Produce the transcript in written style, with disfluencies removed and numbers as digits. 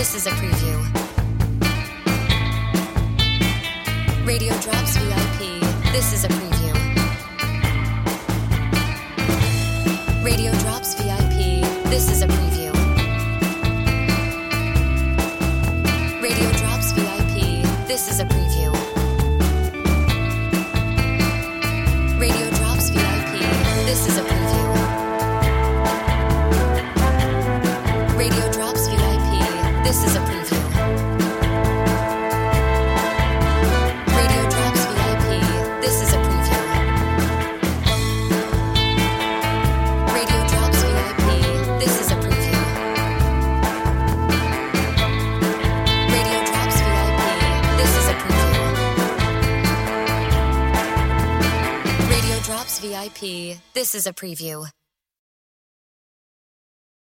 This is a preview. Radio Drops VIP. This is a preview. Radio Drops VIP. This is a preview. Radio Drops VIP. This is a preview. Radio Drops VIP. This is a preview. Radio Drops VIP. This is a preview. Radio Drops VIP. This is a preview. Radio Drops VIP. This is a preview. Radio Drops VIP. This is a preview. Radio Drops VIP. This is a preview.